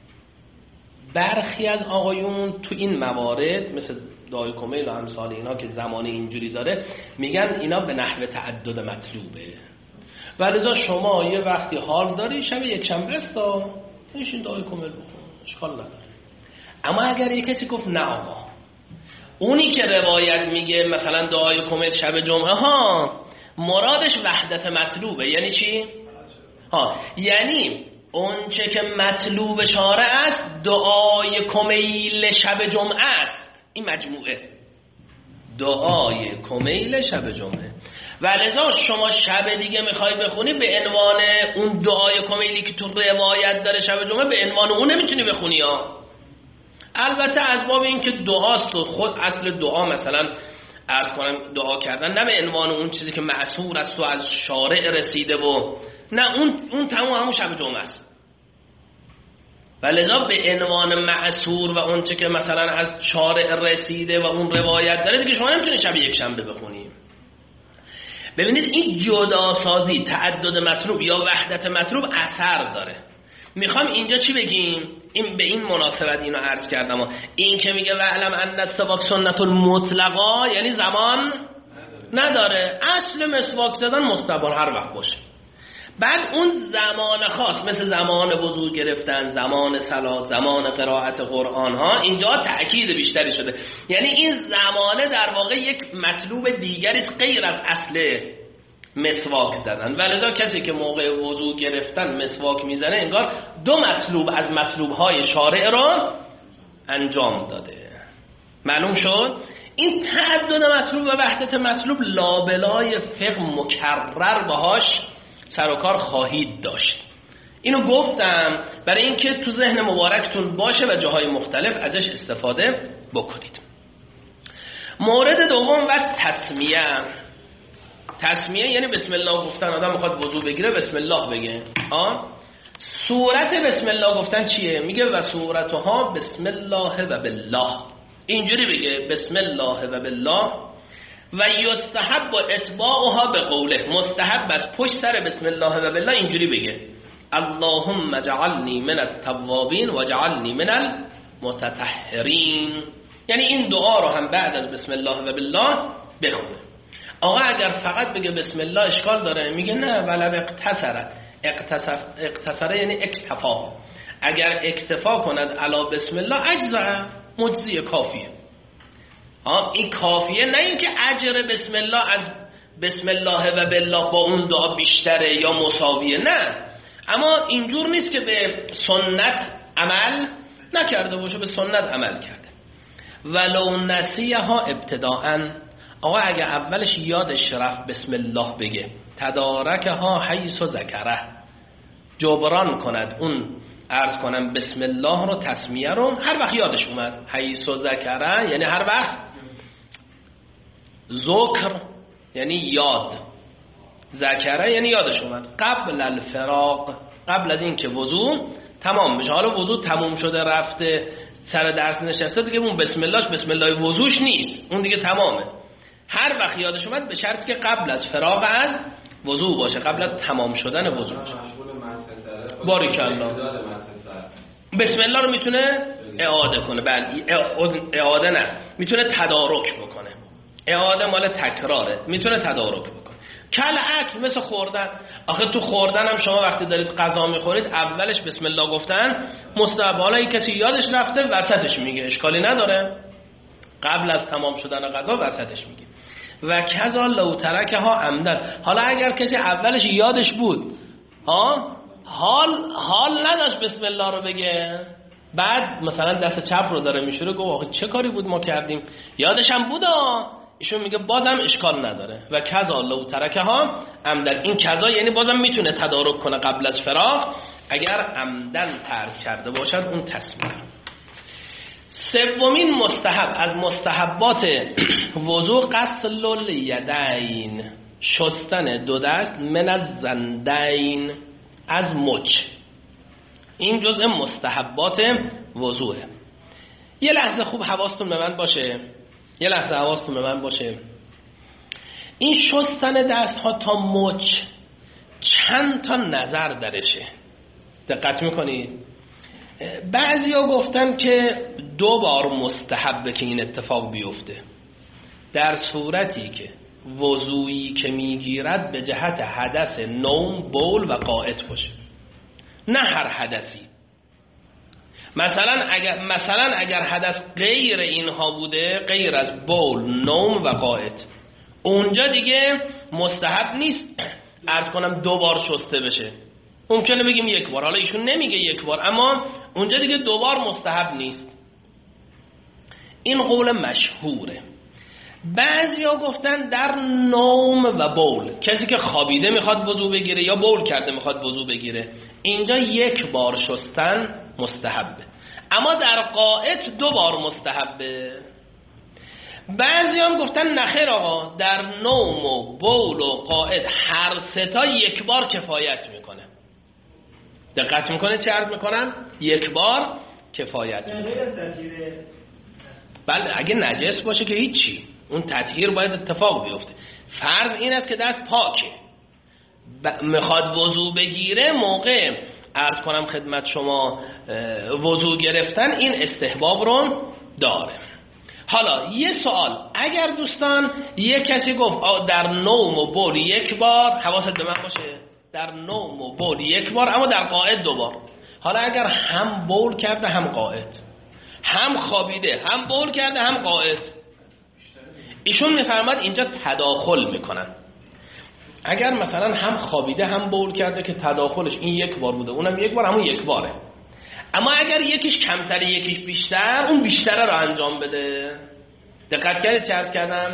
Speaker 1: برخی از آقایون تو این موارد مثل دعای کمیل و امثال اینا که زمان اینجوری داره میگن اینا به نحو تعدد مطلوبه، ولذا شما یه وقتی حال داری شب 1 شنبه استا این دعای کمیل بخون، اشکال نداره. اما اگر یک کسی گفت نه آقا اونی که روایت میگه مثلا دعای کمیل شب جمعه ها مرادش وحدت مطلوبه، یعنی چی؟ یعنی اون چه که مطلوب شارع است دعای کمیل شب جمعه است، این مجموعه دعای کمیل شب جمعه. ولذا شما شب دیگه میخوای بخونی به عنوان اون دعای کمیلی که تو روایت داره شب جمعه به عنوان اون نمیتونی بخونی ها. البته از باب این که دعاست و خود اصل دعا مثلا عرض کنم دعا کردن نه به عنوان اون چیزی که معصور است و از شارع رسیده و نه اون تمام همون شب جمعه است. ولذا به عنوان معصور و اون چیزی که مثلا از شارع رسیده و اون روایت داره دیگه شما نمیتونی شب 1 شنبه بخونی. ببینید این جداسازی تعدد مطلوب یا وحدت مطلوب اثر داره. میخوام اینجا چی بگیم؟ این به این مناسبت اینو عرض کردم. این که میگه وعلم ان السواک سنت مطلقا یعنی زمان نداره، اصل مسواک زدن مستحب هر وقت باشه. بعد اون زمان خاص مثل زمان وضو گرفتن، زمان صلات، زمان قرائت قرآن ها اینجا تأکید بیشتری شده. یعنی این زمانه در واقع یک مطلوب دیگری است غیر از اصل مسواک زدن. ولذا کسی که موقع وضو گرفتن مسواک میزنه انگار 2 مطلوب از مطلوبهای شارع را انجام داده. معلوم شد؟ این تعدد مطلوب و وحدت مطلوب لابلای فقه مکرر باهاش سر و کار خواهید داشت. اینو گفتم برای اینکه تو ذهن مبارکتون باشه و جاهای مختلف ازش استفاده بکنید. مورد دوم و تسمیه یعنی بسم الله گفتن. آدم میخواد وضو بگیره بسم الله بگه. صورت بسم الله گفتن چیه؟ میگه و صورتها بسم الله و بالله، اینجوری بگه بسم الله و بالله. و یستحب و اتباعها به قوله، مستحب از پشت سر بسم الله و بالله اینجوری بگه اللهم اجعلنی من التوابین و اجعلنی من المتطهرین. یعنی این دعا رو هم بعد از بسم الله و بالله بخونه. آقا اگر فقط بگه بسم الله اشکال داره، میگه نه ولو اقتصر یعنی اکتفا، اگر اکتفا کند علی بسم الله اجزاء، مجزی کافیه. این کافیه، نه اینکه اجر بسم الله از بسم الله و بالله با اون دعا بیشتره یا مساویه، نه. اما اینجور نیست که به سنت عمل نکرده باشه، به سنت عمل کرده. ولو نسیها ابتداءً، آقا اگه اولش یادش رفت بسم الله بگه، تدارکها حیث ذکره، جبران کند اون عرض کنم بسم الله رو، تسمیه رو هر وقت یادش اومد. حیث ذکره یعنی هر وقت، ذکر یعنی یاد، ذکره یعنی یادش اومد. قبل الفراق، قبل از این که وضو تمام بشه. حالا وضو تموم شده رفته سر درس نشسته دیگه، اون بسم اللهش بسم الله وضوش نیست، اون دیگه تمامه. هر وقت یادش اومد به شرطی که قبل از فراغ از وضو باشه، قبل از تمام شدن وضو باشه. باریکالله. بسم الله رو میتونه اعاده کنه، بله اعاده نه، میتونه تدارک بکنه. اعاده مال تکراره، میتونه تدارک بکنه. کل اکل، مثل خوردن. آخه تو خوردن هم شما وقتی دارید غذا میخورید اولش بسم الله گفتن مستحب. حالا این کسی یادش رفته وسطش میگه، اشکالی نداره، قبل از تمام شدن غذا وسطش میگه. و کذا لو ترکها عمدن، حالا اگر کسی اولش یادش بود حال نداشت بسم الله رو بگه، بعد مثلا دست چپ رو داره میشوره، گفت آخه چه کاری بود ما کردیم، یادش هم بود، ایشون میگه بازم اشکال نداره. و کذا لو ترکها عمدن، این کذا یعنی بازم میتونه تدارک کنه قبل از فراق اگر عمدن ترک کرده باشد اون تسمیه. سومین مستحب از مستحبات وضو غسل الیدین، شستن دو دست، من الزندین، از مچ. این جزء مستحبات وضوه. یه لحظه خوب حواستون به من باشه، یه لحظه حواستون به من باشه. این شستن دست ها تا مچ چند تا نظر درشه، دقت میکنید؟ بعضیا گفتن که 2 بار مستحبه که این اتفاق بیفته، در صورتی که وضویی که میگیرد به جهت حدث نوم، بول و قائط باشه، نه هر حدثی. مثلا اگر حدث غیر اینها بوده، غیر از بول، نوم و قائط، اونجا دیگه مستحب نیست عرض کنم 2 بار شسته بشه. ممکنه بگیم 1 بار، حالا ایشون نمیگه 1 بار، اما اونجا دیگه 2 بار مستحب نیست. این قول مشهوره. بعضیا گفتن در نوم و بول، کسی که خوابیده میخواد وضو بگیره یا بول کرده میخواد وضو بگیره، اینجا 1 بار شستن مستحبه، اما در قائط 2 بار مستحبه. بعضی هم گفتن نخیر آقا، در نوم و بول و قائط هر 3 تا 1 بار کفایت میکنه. دقت میکنه چه عرض میکنم؟ 1 بار کفایت میکنه. بله اگه نجس باشه که هیچی، اون تطهیر باید اتفاق بیفته. فرض این است که دست پاکه، میخواد وضو بگیره، موقع عرض کنم خدمت شما وضو گرفتن این استحباب رو داره. حالا یه سوال، اگر دوستان یه کسی گفت در نوم و بول 1 بار، حواست به من باشه، در نوم و بول 1 بار اما در قائط 2 بار. حالا اگر هم بول کرده هم قائط، هم خوابیده هم بول کرده هم قائط، ایشون میفرماد اینجا تداخل میکنن. اگر مثلا هم خوابیده هم بول کرده که تداخلش این 1 بار بوده، اونم 1 بار، همون 1 باره. اما اگر یکیش کمتر یکیش بیشتر، اون بیشتره رو انجام بده. دقت کردید چه عرض کردم؟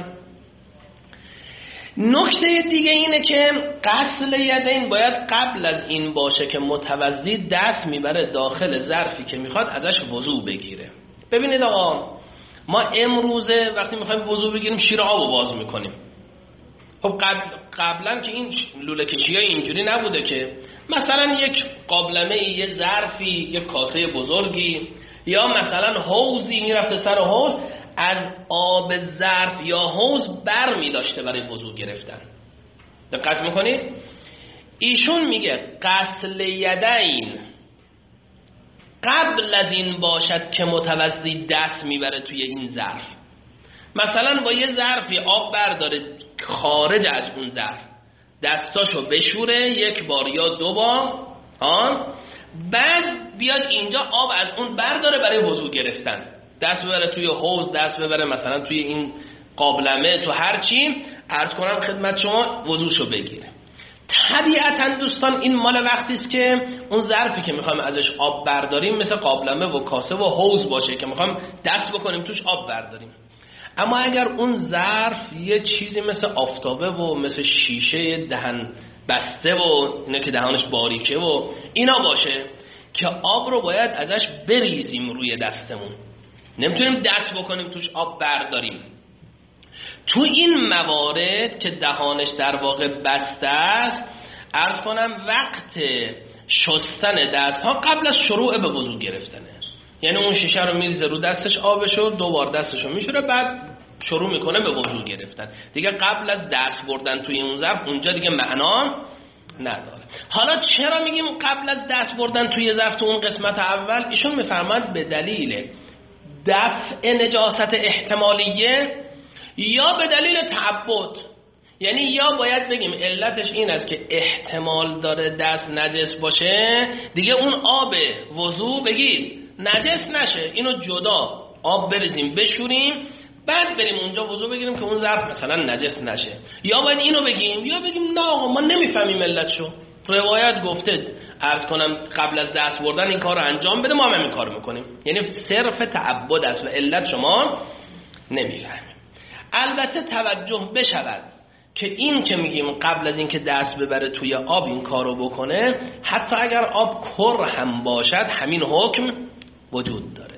Speaker 1: نکته دیگه اینه که غسل یدین باید قبل از این باشه که متوضی دست میبره داخل ظرفی که میخواد ازش وضو بگیره. ببینید آقا، ما امروزه وقتی میخوایم وضو بگیریم شیر آبو باز میکنیم. خب قبلا که این لوله کشی های اینجوری نبوده که مثلا یک قابلمه، یه ظرفی، یک کاسه بزرگی یا مثلا حوضی میرفته سر حوض، از آب ظرف یا حوض بر می داشته برای وضو گرفتن. دقت میکنید؟ ایشون میگه غسل یدین قبل از این باشد که متوضی دست میبره توی این ظرف. مثلا با یه ظرفی آب برداره خارج از اون ظرف، دستاشو بشوره 1 بار یا 2 بار، بعد بیاد اینجا آب از اون برداره برای وضو گرفتن. دست ببره توی حوض، دست ببره مثلا توی این قابلمه، تو هر چی، عرض کنم خدمت شما وضوشو بگیره. طبیعتا دوستان این مال وقتی است که اون ظرفی که میخوایم ازش آب برداریم مثل قابلمه و کاسه و حوض باشه که میخوایم دست بکنیم توش آب برداریم. اما اگر اون ظرف یه چیزی مثل آفتابه و مثل شیشه دهن بسته و اینا که دهانش باریکه و اینا باشه که آب رو باید ازش بریزیم روی دستمون، نمیتونیم دست بکنیم توش آب برداریم. تو این موارد که دهانش در واقع بسته است، عرض کنم وقت شستن دست ها قبل از شروع به وضو گرفتنه. یعنی اون شیشه رو میریزه رو دستش، آبشو دوبار دستشو میشوره، بعد شروع میکنه به وضو گرفتن. دیگه قبل از دست بردن توی اون ظرف اونجا دیگه معنا نداره. حالا چرا میگیم قبل از دست بردن توی ظرف تو اون قسمت اول؟ ایشون میفرماید به دلیل دفع نجاست احتمالیه یا به دلیل تعبد. یعنی یا باید بگیم علتش این است که احتمال داره دست نجس باشه، دیگه اون آب وضو بگید نجس نشه، اینو جدا آب بریزیم بشوریم بعد بریم اونجا وضو بگیریم که اون ظرف مثلا نجس نشه. یا باید اینو بگیم یا بگیم نه آقا ما نمیفهمیم علتشو، روایت گفته عرض کنم قبل از دست بردن این کار رو انجام بده، ما هم این کار میکنیم. یعنی صرف تعبد است و علت شما نمیفهمیم. البته توجه بشود که این که میگیم قبل از این که دست ببره توی آب این کارو بکنه، حتی اگر آب کر هم باشد همین حکم وجود داره.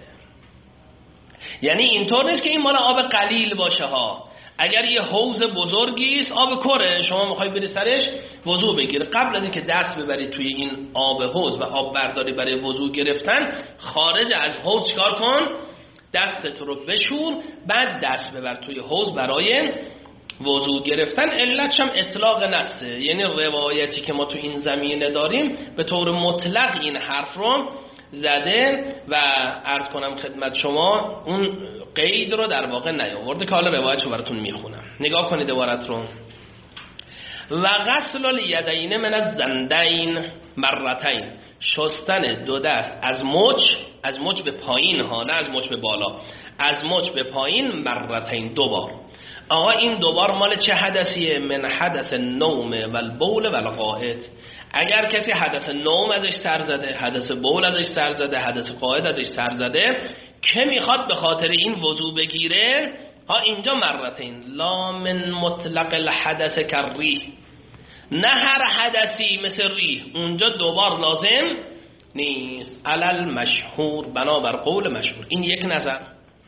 Speaker 1: یعنی اینطور نیست که این مال آب قلیل باشه ها. اگر یه حوض بزرگی است آب کره، شما میخوای بری سرش وضو بگیری، قبل از اینکه دست ببری توی این آب حوض و آب برداری برای وضو گرفتن، خارج از حوض چیکار کن؟ دستت رو بشور، بعد دست ببر توی حوض برای وضو گرفتن. علتش هم اطلاق نسه، یعنی روایتی که ما تو این زمینه داریم به طور مطلق این حرف رو زده و عرض کنم خدمت شما اون قید رو در واقع نیاورده که حالا روایتشو براتون میخونم. نگاه کنید عبارت رو. و غسل الیدین من الزندین مرتین، شستن دو دست از مچ به پایین ها، نه از مچ به بالا، از مچ به پایین مرتین، دوبار. آقا این دوبار مال چه حدثیه؟ من حدث نوم و البول و الغائط. اگر کسی حدث نوم ازش سر زده، حدث بول ازش سر زده، حدث غائط ازش سر زده، که میخواد به خاطر این وضو بگیره، ها اینجا مرتین، لا من مطلق الحدث کریح، نه هر حدثی مثل ریح، اونجا دوبار لازم نیست. علل مشهور، بنابر قول مشهور. این یک نظر.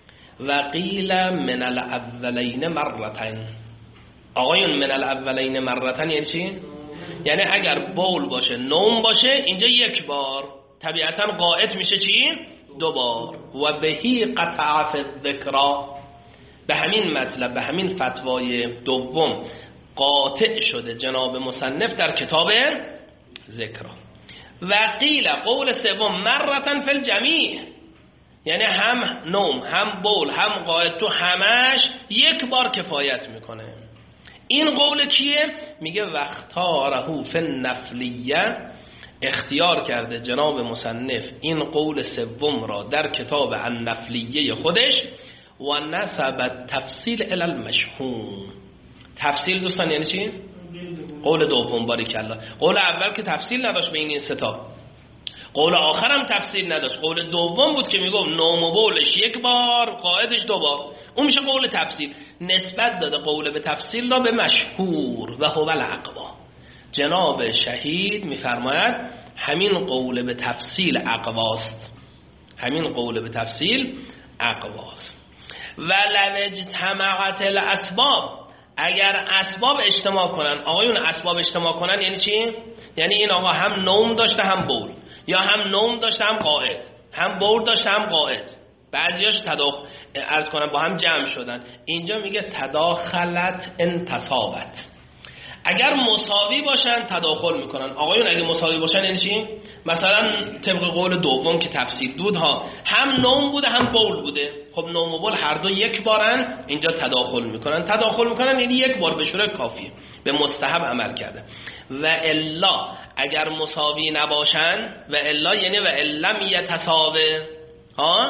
Speaker 1: و قیل من الاولین مرتين. آقایون من الاولین مرتين یعنی چی؟ یعنی اگر بول باشه نوم باشه اینجا یک بار، طبیعتا غائط میشه چی؟ دو بار. و بهی قطع فی الذکرا، به همین مطلب، به همین فتوای دوم قاطع شده جناب مصنف در کتاب ذکرا. و قیل قول سوم مرتن فی الجمیع، یعنی هم نوم هم بول هم غائط تو همش یک بار کفایت میکنه. این قول کیه؟ میگه وقتاره فی النفلیه، اختیار کرده جناب مصنف این قول سوم را در کتاب النفلیه خودش. و نسب تفصیل الی المشهور. تفصیل دوستان یعنی چی؟ قول دوم، باریکالله. قول اول که تفصیل نداشت بین این سه تا، قول آخر هم تفصیل نداشت. قول دوم بود که میگم نوم و بولش یک بار، قائدش دو بار، اون میشه قول تفصیل. نسبت داده قول به تفصیل را به مشهور و هو الاقوا. جناب شهید میفرماید همین قول به تفصیل اقواست، همین قول به تفصیل اقواست. و لو اجتمعت الاسباب، اگر اسباب اجتماع کنن. آقایون اسباب اجتماع کنن یعنی چی؟ یعنی این آقا هم نوم داشته هم بول، یا هم نوم داشته هم قائد، هم بول داشته هم قائد، بعضیاش عرض کنم با هم جمع شدن. اینجا میگه تداخلت انتصابت. اگر مساوی باشن تداخل میکنن. آقایون اگه مساوی باشن یعنی چی؟ مثلا طبق قول دوم که تفصیل دود ها، هم نوم بوده هم بول بوده، خب نوم و بول هر دو یک بارن، اینجا تداخل میکنن. تداخل میکنن یعنی یک بار به شوره کافیه، به مستحب عمل کرده. و الا اگر مساوی نباشن، و الا یعنی و علم یتساوه، ها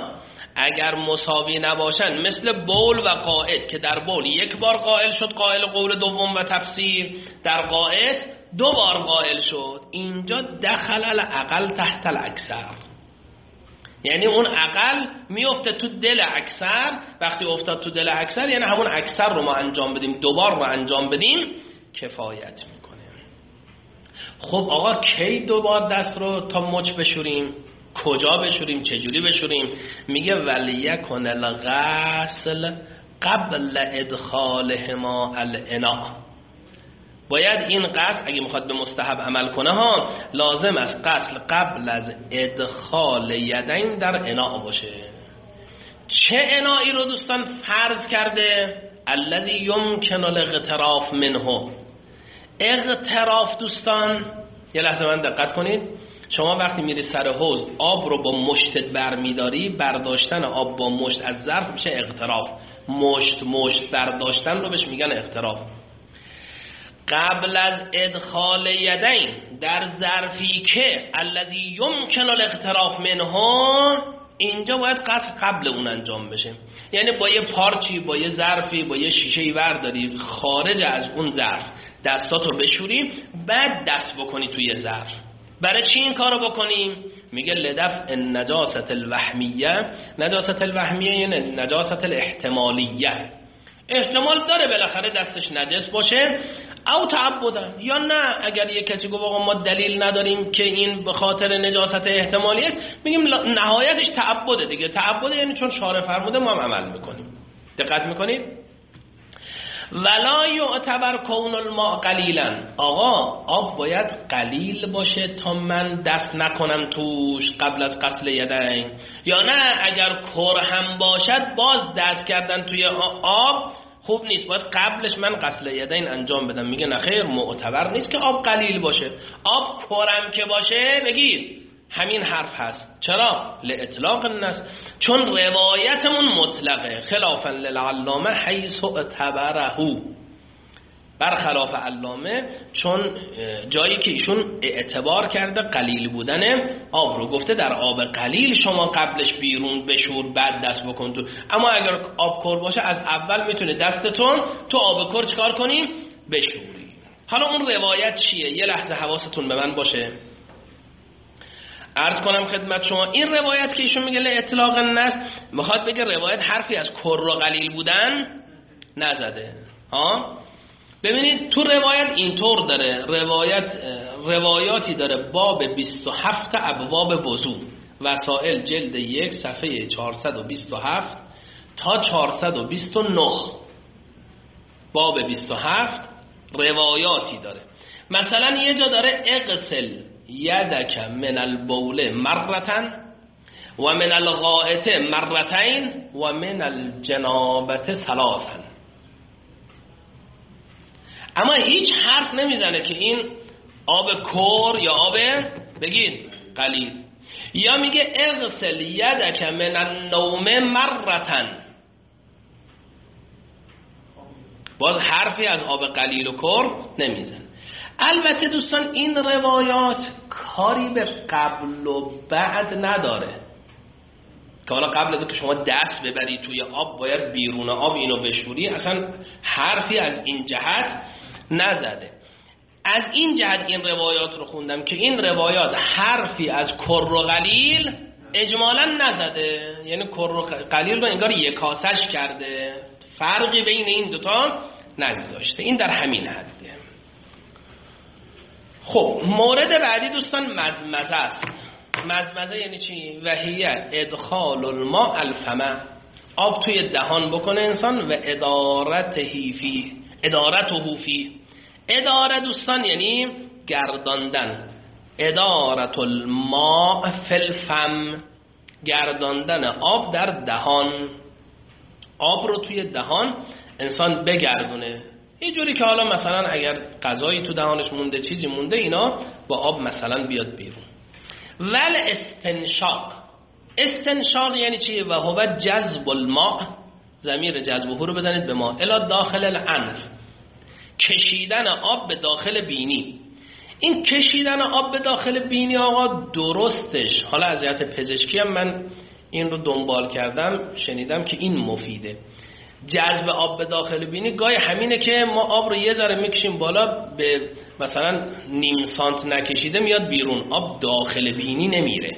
Speaker 1: اگر مساوی نباشن، مثل بول و قائد که در بول یک بار قائل شد قائل قول دوم و تفسیر، در قائد 2 بار قائل شد. اینجا دخل الاقل تحت الاکثر، یعنی اون اقل میفته تو دل اکثر. وقتی افتاد تو دل اکثر یعنی همون اکثر رو ما انجام بدیم، 2 بار رو انجام بدیم کفایت میکنه. خب آقا کی 2 بار دست رو تا مچ بشوریم؟ کجا بشوریم؟ چجوری بشوریم؟ میگه ولیکن الغسل قبل ادخالهما الاناء. باید این غسل اگه میخواد به مستحب عمل کنه ها، لازم است غسل قبل از ادخال یدین در اناء باشه. چه انائی رو دوستان فرض کرده؟ الذی یمکن الاغتراف منه. اغتراف دوستان یه لحظه من دقت کنید. شما وقتی میری سر حوض آب رو با مشتت برمیداری، برداشتن آب با مشت از ظرف میشه اغتراف. مشت برداشتن رو بهش میگن اغتراف. قبل از ادخال یدین در ظرفی که الذی یمکن الاغتراف منه، اینجا باید غسل قبل اون انجام بشه. یعنی با یه پارچی، با یه ظرفی، با یه شیشه‌ای برداری خارج از اون ظرف دستاتو بشوری، بعد دست بکنی توی ظرف. برای چی این کارو بکنیم؟ میگه لدفع نجاست الوهمیه. نجاست الوهمیه یعنی نجاست الاحتمالیه. احتمال داره بالاخره دستش نجس باشه، او تعبدن، یا نه اگر یک کسی گفت آقا ما دلیل نداریم که این به خاطر نجاست احتمالی است، میگیم نهایتش تعبده دیگه. تعبده یعنی چون شارع فرموده ما هم عمل میکنیم. دقت میکنید؟ ولا یعتبر کون الماء قلیلا. آقا آب باید قلیل باشه تا من دست نکنم توش قبل از غسل یدین، یا نه اگر کر هم باشد باز دست کردن توی آب خوب نیست، باید قبلش من غسل یدین انجام بدم. میگه نه خیر، معتبر نیست که آب قلیل باشه. آب کرم که باشه بگید همین حرف هست. چرا؟ لاطلاق النص، چون روایتمون مطلقه، خلافا للعلامه حیث اعتبره، برخلاف علامه چون جایی که ایشون اعتبار کرده قلیل بودن آب رو، گفته در آب قلیل شما قبلش بیرون بشور بعد دست بکن تو. اما اگر آب کر باشه از اول میتونه دستتون تو آب کر چکار کنیم؟ بشوری. حالا اون روایت چیه؟ یه لحظه حواستون به من باشه. عرض کنم خدمت شما این روایت که ایشون میگه اطلاق النص، میخواد بگه روایت حرفی از کر و قلیل بودن نزده. ببینید تو روایت اینطور داره، روایاتی داره باب 27 ابواب وضو، وسائل جلد 1 صفحه 427 تا 429. باب 27 روایاتی داره. مثلا یه جا داره اغسل یدک من البول مرتن و من الغائط مرتین و من الجنابت ثلاثا. اما هیچ حرف نمیزنه که این آب کر یا آب بگید قلیل. یا میگه اغسل یدک من النوم مرتن، باز حرفی از آب قلیل و کر نمیزنه. البته دوستان این روایات کاری به قبل و بعد نداره که حالا قبل از که شما دست ببری توی آب باید بیرون آب اینو بشوری، اصلا حرفی از این جهت نزده. از این جهت این روایات رو خوندم که این روایات حرفی از کر و قلیل اجمالا نزده، یعنی کر و قلیل رو انگار یکاسش کرده، فرقی بین این دوتا نگذاشته. این در همین حده. خب مورد بعدی دوستان مزمزه است. مزمزه یعنی چی؟ وهیه ادخال الماء الفم، آب توی دهان بکنه انسان، و ادارته فی. اداره دوستان یعنی گرداندن. ادارت الماء فی الفم، گرداندن آب در دهان. آب رو توی دهان انسان بگردونه، یه جوری که حالا مثلا اگر غذایی تو دهانش مونده، چیزی مونده، اینا با آب مثلا بیاد بیرون. ول استنشاق. استنشاق یعنی چی؟ و هو جذب الماء، ضمیر جذبه رو بزنید به ما، الی داخل الانف، کشیدن آب به داخل بینی. این کشیدن آب به داخل بینی آقا درستش، حالا از جهت پزشکی هم من این رو دنبال کردم شنیدم که این مفیده. جذب آب به داخل بینی گاهی همینه که ما آب رو یه ذره میکشیم بالا، به مثلا نیم سانت نکشیده میاد بیرون، آب داخل بینی نمیره.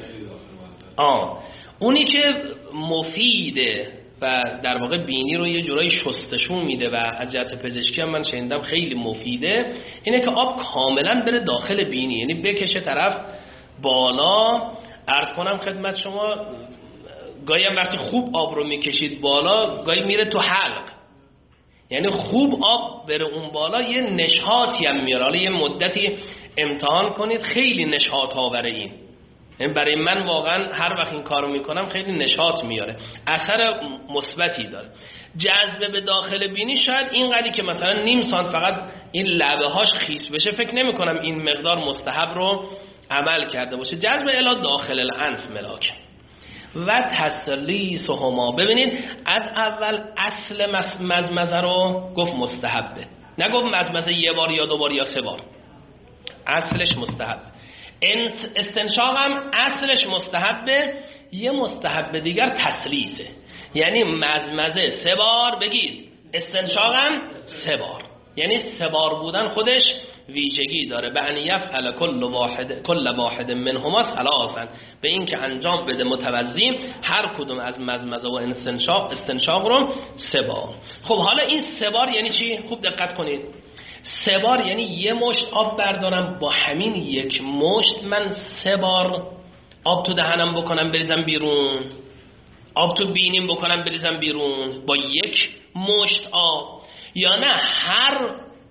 Speaker 1: اونی که مفیده و در واقع بینی رو یه جورایی شستشون میده و از جهت پزشکی هم من شنیدم خیلی مفیده، اینه که آب کاملا بره داخل بینی، یعنی بکشه طرف بالا. عرض کنم خدمت شما گاهی هم وقتی خوب آب رو میکشید بالا گاهی میره تو حلق، یعنی خوب آب بره اون بالا یه نشاطی هم میاره. حالا یه مدتی امتحان کنید، خیلی نشاط آوره این. یعنی برای من واقعا هر وقت این کارو میکنم خیلی نشاط میاره، اثر مثبتی داره. جذب به داخل بینی شاید اینقدری که مثلا نیم سانت فقط این لبه هاش خیس بشه، فکر نمی کنم این مقدار مستحب رو عمل کرده باشه. جذب الی داخل الانف ملاک و تسلیسهما. ببینید از اول اصل مزمزه رو گفت مستحبه، نگفت مزمزه یه بار یا 2 بار یا 3 بار، اصلش مستحب. استنشاق هم اصلش مستحبه، یه مستحب دیگر تسلیسه، یعنی مزمزه 3 بار بگید، استنشاق هم 3 بار، یعنی 3 بار بودن خودش ویژگی داره. به ان یفعل کل واحد منهما ثلاثا، به این که انجام بده متوزی هر کدوم از مزمزه و استنشاق رو 3 بار. خب حالا این 3 بار یعنی چی؟ خوب دقت کنید. 3 بار یعنی یه مشت آب بردارم، با همین یک مشت من 3 بار آب تو دهنم بکنم بریزم بیرون، آب تو بینیم بکنم بریزم بیرون با یک مشت آب، یا نه هر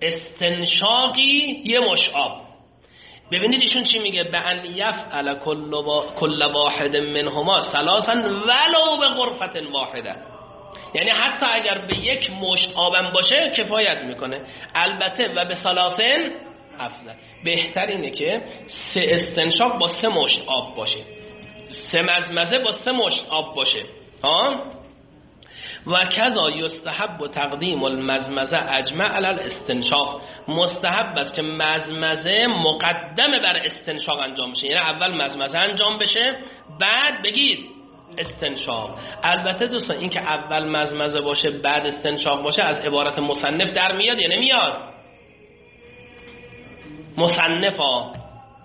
Speaker 1: استنشاقی یه مشت آب. ببینید ایشون چی میگه؟ به ان یفعل کل واحد منهما ثلاثا ولو به غرفه واحده، یعنی حتی اگر به یک مشت آبم باشه کفایت میکنه. البته و به ثلاثن افضل، بهتر اینه که 3 استنشاق با 3 مشت آب باشه، 3 مزمزه با 3 مشت آب باشه. و کذا یستحب و تقدیم المزمزه اجمع علی الاستنشاق. مستحب است که مزمزه مقدمه بر استنشاق انجام بشه، یعنی اول مزمزه انجام بشه بعد بگید استنشاق. البته دوستان این که اول مزمزه باشه بعد استنشاق باشه از عبارت مصنف در میاد یا نمیاد؟ مصنف ها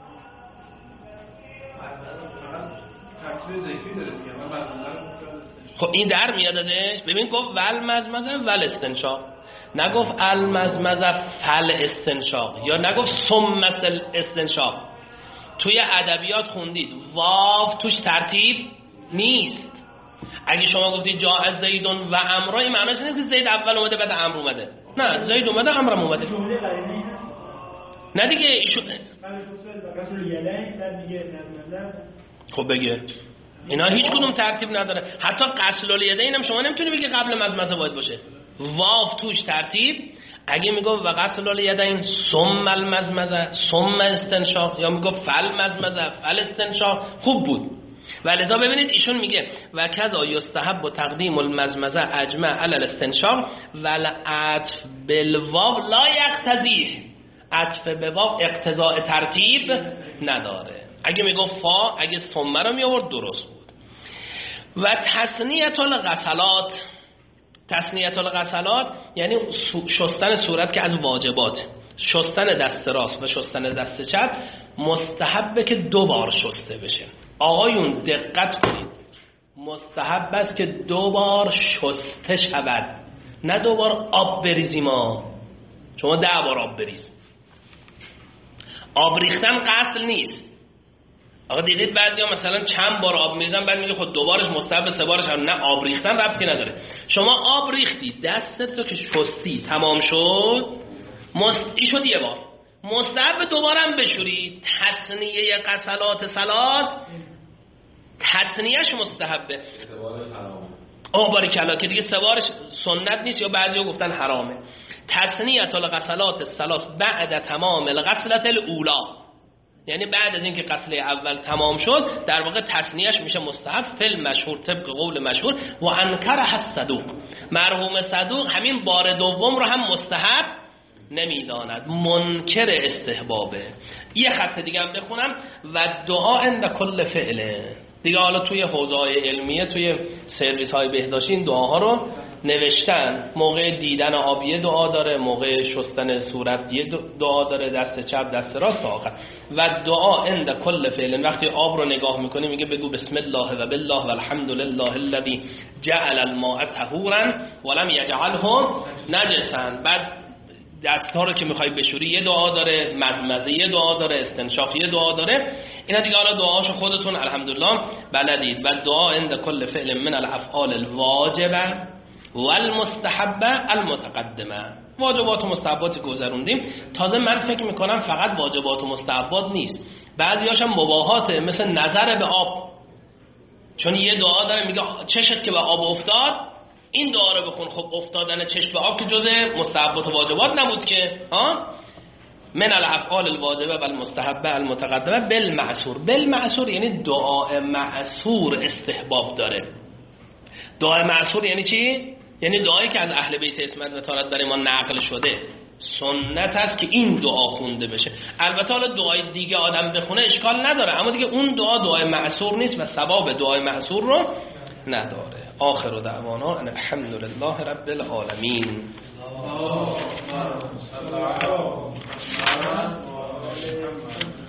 Speaker 1: خب این در میاد ازش. ببین گفت ول مزمزه ول استنشاق، نگفت المزمزه فل استنشاق، یا نگفت ثم استنشاق. توی ادبیات خوندید واو توش ترتیب نیست. اگه شما گفتید جا از زیدون و امرا، این معنیش نیست که زید اول اومده بعد امر اومده، نه زید اومده امرم اومده. نه دیگه ایشون خب بگه اینا هیچ کدوم ترتیب نداره. حتی غسل الیدین هم شما نمیتونی بگی قبل مزمزه باید باشه، واو توش ترتیب. اگه میگه و غسل الیدین ثم المزمزه ثم استنشاق، یا میگه فل مزمزه فل استنشاق، خوب بود. ولذا ببینید ایشون میگه و کذا یستحب و تقدیم المزمزه اجمع علی الاستنشاق والعطف بالواو لا یقتضیه. عطف به واو اقتضاء ترتیب نداره. اگه میگه فا، اگه ثم رو میآورد درست بود. و تثنیه الغسلات، تثنیه الغسلات یعنی شستن صورت که از واجبات، شستن دست راست و شستن دست چپ مستحبه که 2 بار شسته بشه. آقایون دقت کنید، مستحب است که 2 بار شسته شود، نه 2 بار آب بریزیم. شما 10 بار آب بریز. آب ریختن غسل نیست. آقا دیدید بعضیا مثلا چند بار آب میریزن بعد میگه خود 2 بارش مستحب 3 بارش هم. نه، آب ریختن ربطی نداره. شما آب ریختی دستت رو که شستی تمام شد، این شد 1 بار، مستحب 2 بارم بشوری. تثنیه غسلات ثلاث تثنیهش مستحبه. باریکلا، که دیگه 3 بارش سنت نیست یا بعضیا گفتن حرامه. تثنیه الغسلات الثلاث بعد تمام الغسلة الاولى، یعنی بعد از اینکه غسله اول تمام شد در واقع تثنیهش میشه مستحب. فل مشهور، طبق قول مشهور. و انکره الصدوق، مرحوم صدوق همین بار دوم رو هم مستحب نمیداند، منکر استحبابه. یه خط دیگه هم بخونم و دعا عند کل فعله. دیگه حالا توی حوزه‌های علمیه، توی سرویس‌های بهداشتی این دعاها رو نوشتن. موقع دیدن آبیه دعا داره، موقع شستن صورت یه دعا داره، دست چپ دست راست تا آخر. و دعا عند کل فعل، وقتی آب رو نگاه میکنی میگه بگو بسم الله و بالله و الحمد لله الذی جعل الماء طهورا ولم یجعله نجسا. بعد دست‌ها رو که میخوای بشوری یه دعا داره، مزمزه یه دعا داره، استنشاق یه دعا داره. اینا دیگه حالا دعاشو خودتون الحمدلله بلدید. و دعا عند کل فعل من الافعال الواجبه والمستحبه المتقدمه. واجبات و مستحبات گذروندیم. تازه من فکر میکنم فقط واجبات و مستحبات نیست، بعضی‌هاش هم مباحاته، مثل نظر به آب. چون یه دعا داره میگه چشت که به آب افتاد این دعا رو بخون. خب افتادن چشم به آب که جزء مستحبات و واجبات نبود که من الافعال الواجبه و المستحبه المتقدمه بالمعصور. بالمعصور یعنی دعای معصور استحباب داره. دعای معصور یعنی چی؟ یعنی دعایی که از اهل بیت عصمت و طهارت برای ما نقل شده. سنت است که این دعا خونده بشه. البته حالا دعای دیگه آدم بخونه اشکال نداره، اما دیگه اون دعای معصور نیست و ثواب دعای معصور رو نداره. آخر دعوانا ان الحمد لله رب العالمین.